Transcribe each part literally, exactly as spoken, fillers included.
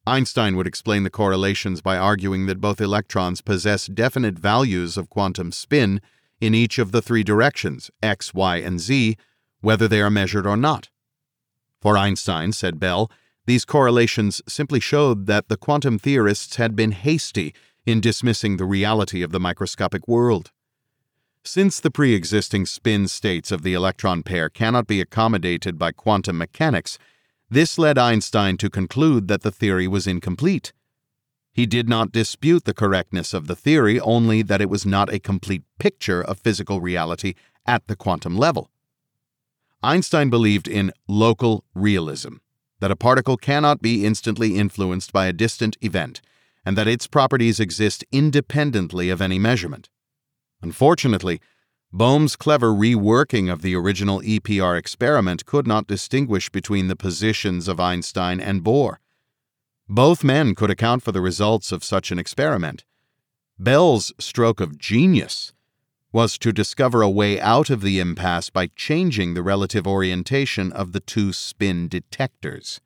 Einstein would explain the correlations by arguing that both electrons possess definite values of quantum spin in each of the three directions, x, y, and z, whether they are measured or not. For Einstein, said Bell, these correlations simply showed that the quantum theorists had been hasty in dismissing the reality of the microscopic world. Since the pre-existing spin states of the electron pair cannot be accommodated by quantum mechanics, this led Einstein to conclude that the theory was incomplete. He did not dispute the correctness of the theory, only that it was not a complete picture of physical reality at the quantum level. Einstein believed in local realism, that a particle cannot be instantly influenced by a distant event, and that its properties exist independently of any measurement. Unfortunately, Bohm's clever reworking of the original E P R experiment could not distinguish between the positions of Einstein and Bohr. Both men could account for the results of such an experiment. Bell's stroke of genius was to discover a way out of the impasse by changing the relative orientation of the two spin detectors.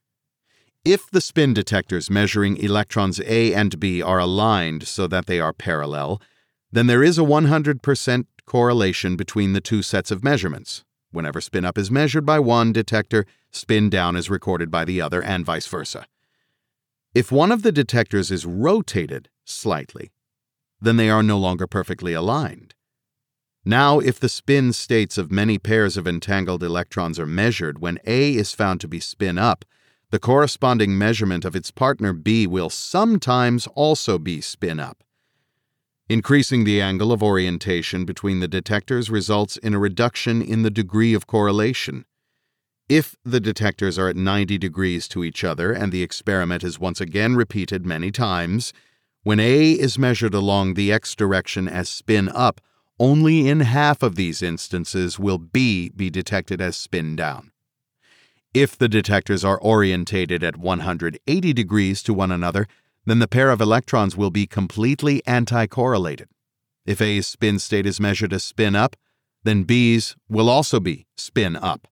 If the spin detectors measuring electrons A and B are aligned so that they are parallel, then there is a one hundred percent correlation between the two sets of measurements. Whenever spin up is measured by one detector, spin down is recorded by the other, and vice versa. If one of the detectors is rotated slightly, then they are no longer perfectly aligned. Now, if the spin states of many pairs of entangled electrons are measured, when A is found to be spin up, the corresponding measurement of its partner B will sometimes also be spin up. Increasing the angle of orientation between the detectors results in a reduction in the degree of correlation. If the detectors are at ninety degrees to each other and the experiment is once again repeated many times, when A is measured along the x direction as spin up, only in half of these instances will B be detected as spin down. If the detectors are orientated at one hundred eighty degrees to one another, then the pair of electrons will be completely anti-correlated. If A's spin state is measured as spin up, then B's will also be spin up.